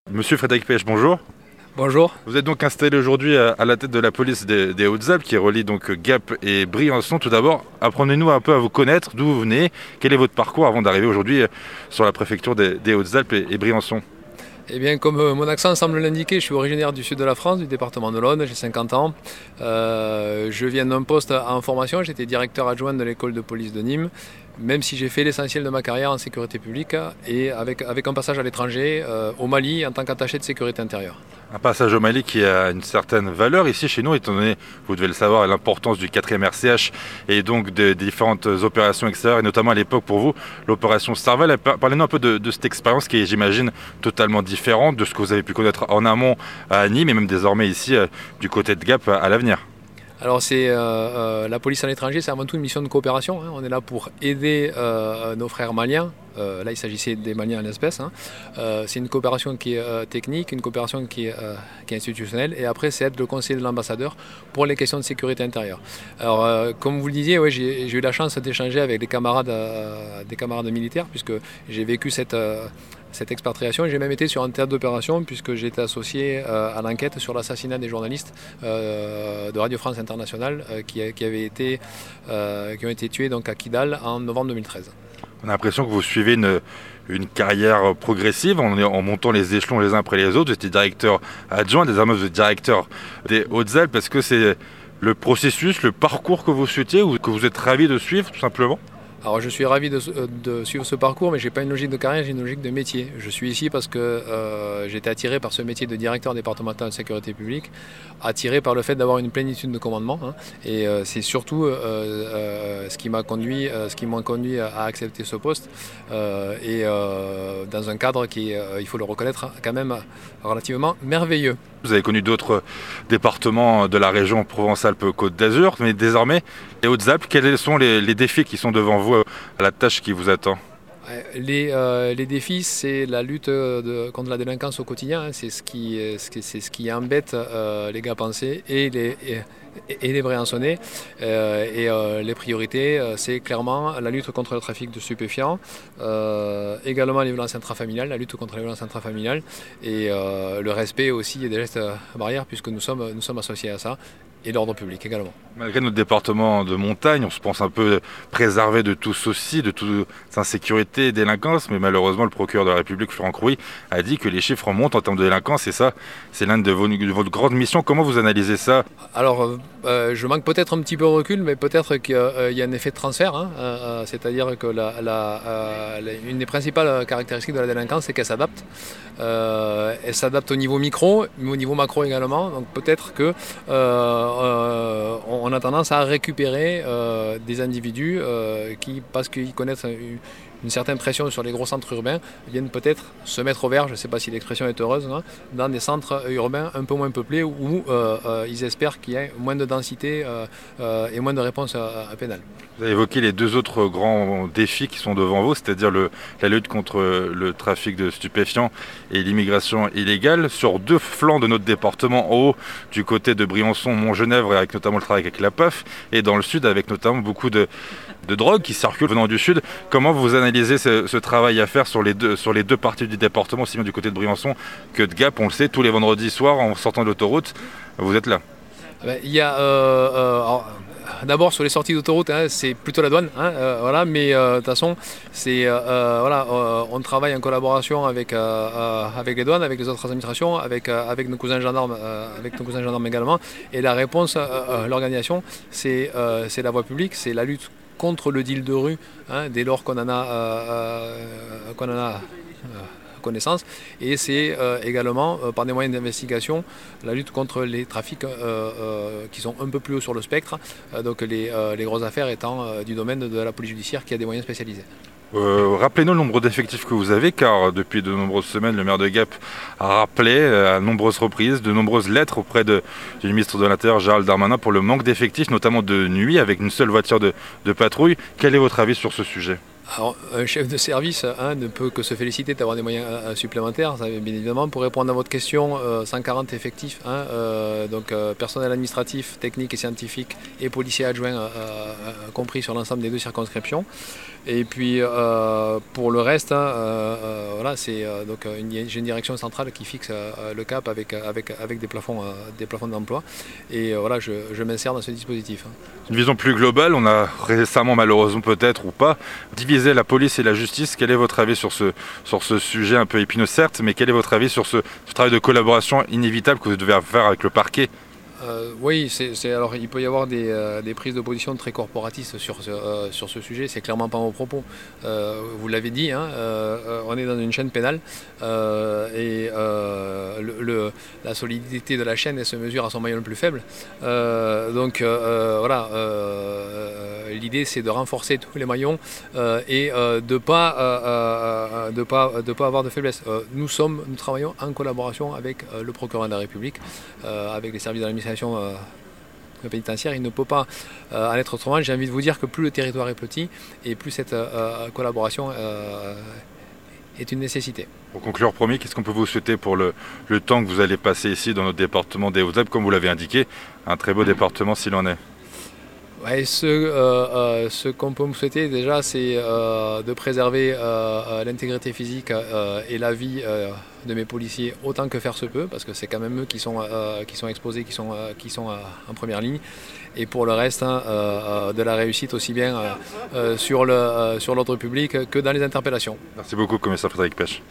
Monsieur Frédéric Pech, bonjour. Bonjour. Vous êtes donc installé aujourd'hui à la tête de la police des Hautes-Alpes qui relie donc Gap et Briançon. Tout d'abord, apprenez-nous un peu à vous connaître, d'où vous venez, quel est votre parcours avant d'arriver aujourd'hui sur la préfecture des Hautes-Alpes et Briançon. Eh bien, comme mon accent semble l'indiquer, je suis originaire du sud de la France, du département de l'Aude, j'ai 50 ans. Je viens d'un poste en formation, j'étais directeur adjoint de l'école de police de Nîmes, même si j'ai fait l'essentiel de ma carrière en sécurité publique et avec un passage à l'étranger, au Mali, en tant qu'attaché de sécurité intérieure. Un passage au Mali qui a une certaine valeur ici chez nous, étant donné, vous devez le savoir, l'importance du 4e RCH et donc des différentes opérations extérieures, et notamment à l'époque pour vous, l'opération Serval. Parlez-nous un peu de cette expérience qui est, j'imagine, totalement différente de ce que vous avez pu connaître en amont à Nîmes et même désormais ici du côté de Gap à l'avenir. Alors la police à l'étranger, c'est avant tout une mission de coopération. On est là pour aider nos frères maliens. Là, il s'agissait des Maliens en l'espèce. C'est une coopération qui est technique, une coopération qui est institutionnelle. Et après, c'est être le conseiller de l'ambassadeur pour les questions de sécurité intérieure. Alors, comme vous le disiez, ouais, j'ai eu la chance d'échanger avec des camarades militaires, puisque j'ai vécu cette expatriation. J'ai même été sur un théâtre d'opération, puisque j'ai été associé à l'enquête sur l'assassinat des journalistes de Radio France Internationale qui ont été tués donc, à Kidal en novembre 2013. On a l'impression que vous suivez une carrière progressive en montant les échelons les uns après les autres. Vous étiez directeur adjoint, désormais vous êtes directeur des Hautes-Alpes. Est-ce que c'est le processus, le parcours que vous souhaitiez ou que vous êtes ravi de suivre tout simplement ? Alors je suis ravi de suivre ce parcours, mais je n'ai pas une logique de carrière, j'ai une logique de métier. Je suis ici parce que j'ai été attiré par ce métier de directeur départemental de sécurité publique, attiré par le fait d'avoir une plénitude de commandement. Et c'est surtout ce qui m'a conduit à accepter ce poste. Dans un cadre qui est, il faut le reconnaître, quand même relativement merveilleux. Vous avez connu d'autres départements de la région Provence-Alpes-Côte d'Azur, mais désormais, les Hautes-Alpes, quels sont les défis qui sont devant vous à la tâche qui vous attend ? Les défis, c'est la lutte contre la délinquance au quotidien. C'est ce qui embête les Gapençais et les Briançonnais. Les priorités, c'est clairement la lutte contre le trafic de stupéfiants, également les violences intrafamiliales, la lutte contre les violences intrafamiliales et le respect aussi des gestes barrières, puisque nous sommes associés à ça. Et l'ordre public également. Malgré notre département de montagne, on se pense un peu préservé de tout souci, de toute insécurité et délinquance, mais malheureusement le procureur de la République, Florent Crouy, a dit que les chiffres montent en termes de délinquance et ça, c'est l'une de votre grande mission. Comment vous analysez ça ? Alors, je manque peut-être un petit peu de recul, mais peut-être qu'il y a un effet de transfert, c'est-à-dire que une des principales caractéristiques de la délinquance, c'est qu'elle s'adapte. Elle s'adapte au niveau micro, mais au niveau macro également. Donc peut-être que on a tendance à récupérer des individus qui, parce qu'ils connaissent une certaine pression sur les gros centres urbains, viennent peut-être se mettre au vert, je ne sais pas si l'expression est heureuse, dans des centres urbains un peu moins peuplés où ils espèrent qu'il y ait moins de densité et moins de réponses pénales. Vous avez évoqué les deux autres grands défis qui sont devant vous, c'est-à-dire la lutte contre le trafic de stupéfiants et l'immigration illégale sur deux flancs de notre département, en haut du côté de Briançon, Montgenèvre, avec notamment le travail avec la PAF, et dans le sud avec notamment beaucoup de drogue qui circulent venant du sud. Comment vous analysez ce travail à faire sur les deux parties du département, aussi bien du côté de Briançon que de Gap? On le sait, tous les vendredis soirs, en sortant de l'autoroute, vous êtes là. Il y a... D'abord sur les sorties d'autoroute, c'est plutôt la douane, voilà, mais de toute façon, on travaille en collaboration avec les douanes, avec les autres administrations, avec nos cousins gendarmes, également. Et la réponse, l'organisation, c'est la voie publique, c'est la lutte contre le deal de rue, dès lors qu'on en a connaissance, et c'est également par des moyens d'investigation la lutte contre les trafics qui sont un peu plus haut sur le spectre, donc les grosses affaires étant du domaine de la police judiciaire qui a des moyens spécialisés. Rappelez-nous le nombre d'effectifs que vous avez, car depuis de nombreuses semaines, le maire de Gap a rappelé à nombreuses reprises, de nombreuses lettres auprès du ministre de l'Intérieur, Gérald Darmanin, pour le manque d'effectifs, notamment de nuit, avec une seule voiture de patrouille. Quel est votre avis sur ce sujet ? Alors, un chef de service ne peut que se féliciter d'avoir des moyens supplémentaires, ça, bien évidemment. Pour répondre à votre question, 140 effectifs, donc personnel administratif, technique et scientifique et policiers adjoints compris sur l'ensemble des 2 circonscriptions. Et puis pour le reste, voilà, donc j'ai une direction centrale qui fixe le cap avec des plafonds d'emploi. Et voilà, je m'insère dans ce dispositif. Une vision plus globale, on a récemment, malheureusement peut-être ou pas, divisé la police et la justice. Quel est votre avis sur ce sujet un peu épineux certes, mais quel est votre avis sur ce travail de collaboration inévitable que vous devez faire avec le parquet ? Oui, alors il peut y avoir des prises de position très corporatistes sur ce sujet, c'est clairement pas mon propos. Vous l'avez dit, on est dans une chaîne pénale et la solidité de la chaîne elle se mesure à son maillon le plus faible. Donc voilà, l'idée c'est de renforcer tous les maillons et de pas avoir de faiblesse. Nous travaillons en collaboration avec le procureur de la République, avec les services de l'administration pénitentiaire. Il ne peut pas en être autrement. J'ai envie de vous dire que plus le territoire est petit et plus cette collaboration est une nécessité. Pour conclure, promis, qu'est-ce qu'on peut vous souhaiter pour le temps que vous allez passer ici dans notre département des Hautes-Alpes, comme vous l'avez indiqué, un très beau département s'il en est. Ouais, ce qu'on peut me souhaiter déjà, c'est de préserver l'intégrité physique et la vie de mes policiers autant que faire se peut, parce que c'est quand même eux qui sont exposés, qui sont en première ligne. Et pour le reste, de la réussite aussi bien sur l'ordre public que dans les interpellations. Merci beaucoup, commissaire Frédéric Pech.